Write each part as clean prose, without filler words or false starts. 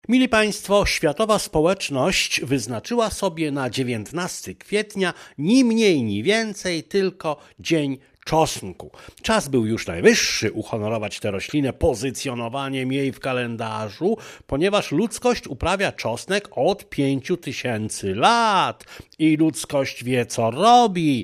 Mili Państwo, światowa społeczność wyznaczyła sobie na 19 kwietnia ni mniej, ni więcej, tylko Dzień Czosnku. Czas był już najwyższy uhonorować tę roślinę pozycjonowaniem jej w kalendarzu, ponieważ ludzkość uprawia czosnek od 5000 lat i ludzkość wie, co robi,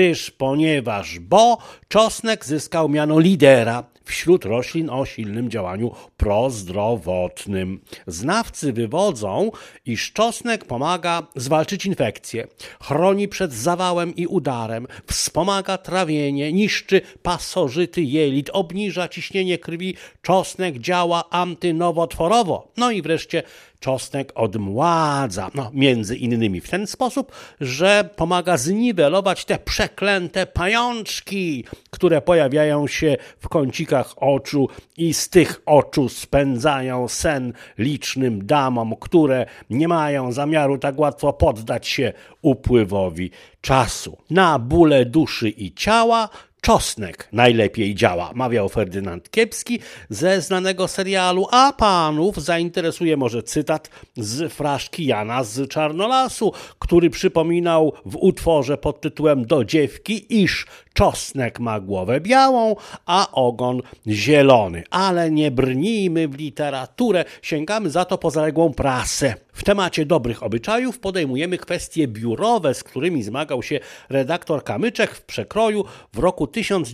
bo czosnek zyskał miano lidera wśród roślin o silnym działaniu prozdrowotnym. Znawcy wywodzą, iż czosnek pomaga zwalczyć infekcje, chroni przed zawałem i udarem, wspomaga trawienie, niszczy pasożyty jelit, obniża ciśnienie krwi, czosnek działa antynowotworowo. No i wreszcie czosnek odmładza, między innymi w ten sposób, że pomaga zniwelować te przeklęte pajączki, które pojawiają się w kącikach oczu i z tych oczu spędzają sen licznym damom, które nie mają zamiaru tak łatwo poddać się upływowi czasu. Na bóle duszy i ciała czosnek najlepiej działa, mawiał Ferdynand Kiepski ze znanego serialu, a panów zainteresuje może cytat z fraszki Jana z Czarnolasu, który przypominał w utworze pod tytułem Do dziewki, iż czosnek ma głowę białą, a ogon zielony. Ale nie brnijmy w literaturę, sięgamy za to po zaległą prasę. W temacie dobrych obyczajów podejmujemy kwestie biurowe, z którymi zmagał się redaktor Kamyczek w Przekroju w roku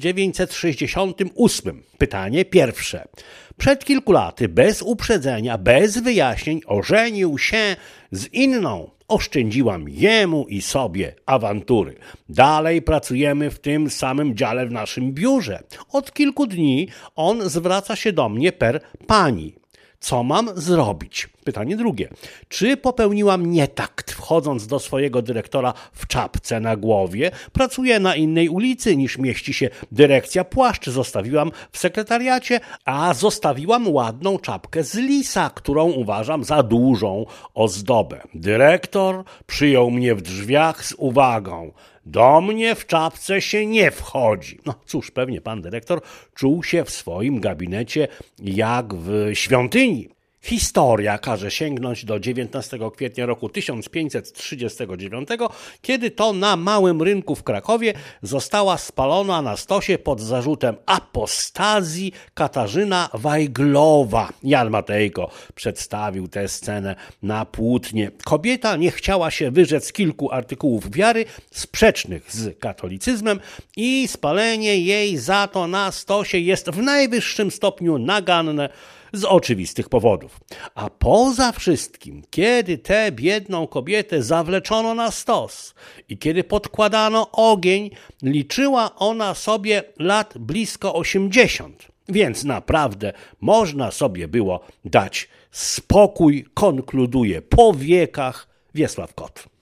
1968. Pytanie pierwsze. Przed kilku laty, bez uprzedzenia, bez wyjaśnień, ożenił się z inną. Oszczędziłam jemu i sobie awantury. Dalej pracujemy w tym samym dziale w naszym biurze. Od kilku dni on zwraca się do mnie per pani. Co mam zrobić? Pytanie drugie. Czy popełniłam nietakt, wchodząc do swojego dyrektora w czapce na głowie? Pracuję na innej ulicy niż mieści się dyrekcja. Płaszcz zostawiłam w sekretariacie, a zostawiłam ładną czapkę z lisa, którą uważam za dużą ozdobę. Dyrektor przyjął mnie w drzwiach z uwagą. Do mnie w czapce się nie wchodzi. No cóż, pewnie pan dyrektor czuł się w swoim gabinecie jak w świątyni. Historia każe sięgnąć do 19 kwietnia roku 1539, kiedy to na Małym Rynku w Krakowie została spalona na stosie pod zarzutem apostazji Katarzyna Wajglowa. Jan Matejko przedstawił tę scenę na płótnie. Kobieta nie chciała się wyrzec kilku artykułów wiary sprzecznych z katolicyzmem i spalenie jej za to na stosie jest w najwyższym stopniu naganne z oczywistych powodów. A poza wszystkim, kiedy tę biedną kobietę zawleczono na stos i kiedy podkładano ogień, liczyła ona sobie lat blisko 80. Więc naprawdę można sobie było dać spokój, konkluduje po wiekach Wiesław Kot.